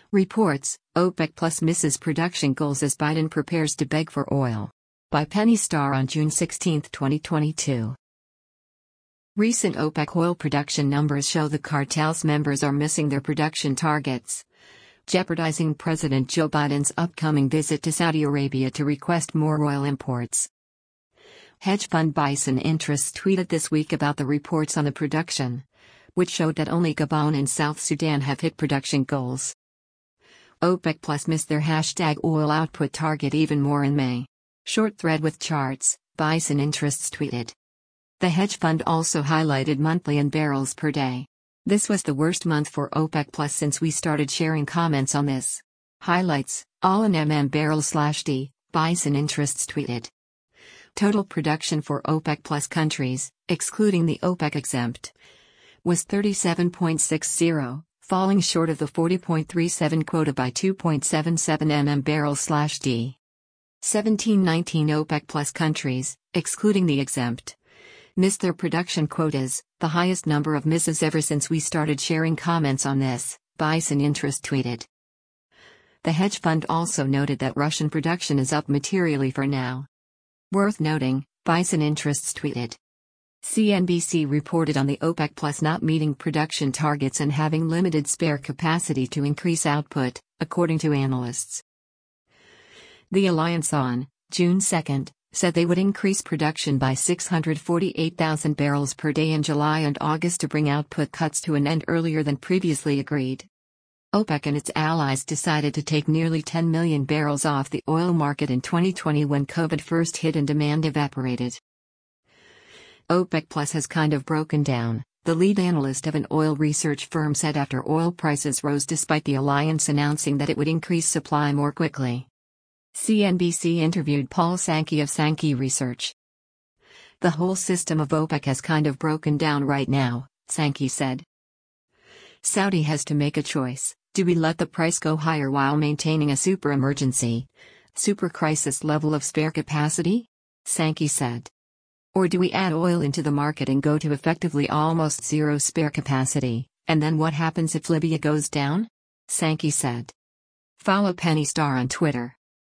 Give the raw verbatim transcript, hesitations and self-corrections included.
Reports, OPEC Plus misses production goals as Biden prepares to beg for oil. By Penny Starr on June sixteenth, twenty twenty-two. Recent OPEC oil production numbers show the cartel's members are missing their production targets, jeopardizing President Joe Biden's upcoming visit to Saudi Arabia to request more oil imports. Hedge fund Bison Interests tweeted this week about the reports on the production, which showed that only Gabon and South Sudan have hit production goals. OPEC Plus missed their hashtag oil output target even more in May. Short thread with charts, Bison Interests tweeted. The hedge fund also highlighted monthly in barrels per day. This was the worst month for OPEC Plus since we started sharing comments on this. Highlights, all in mm barrels slash D, Bison Interests tweeted. Total production for OPEC Plus countries, excluding the OPEC exempt, was thirty-seven point six zero, falling short of the forty point three seven quota by two point seven seven million barrels slash D. seventeen nineteen OPEC Plus countries, excluding the exempt, missed their production quotas, the highest number of misses ever since we started sharing comments on this, Bison Interest tweeted. The hedge fund also noted that Russian production is up materially for now. Worth noting, Bison Interests tweeted. C N B C reported on the OPEC Plus not meeting production targets and having limited spare capacity to increase output, according to analysts. The alliance on June second said they would increase production by six hundred forty-eight thousand barrels per day in July and August to bring output cuts to an end earlier than previously agreed. OPEC and its allies decided to take nearly ten million barrels off the oil market in twenty twenty when COVID first hit and demand evaporated. OPEC Plus has kind of broken down, the lead analyst of an oil research firm said after oil prices rose despite the alliance announcing that it would increase supply more quickly. C N B C interviewed Paul Sankey of Sankey Research. The whole system of OPEC has kind of broken down right now, Sankey said. Saudi has to make a choice. Do we let the price go higher while maintaining a super emergency, super crisis level of spare capacity? Sankey said. Or do we add oil into the market and go to effectively almost zero spare capacity, and then what happens if Libya goes down? Sankey said. Follow Penny Starr on Twitter.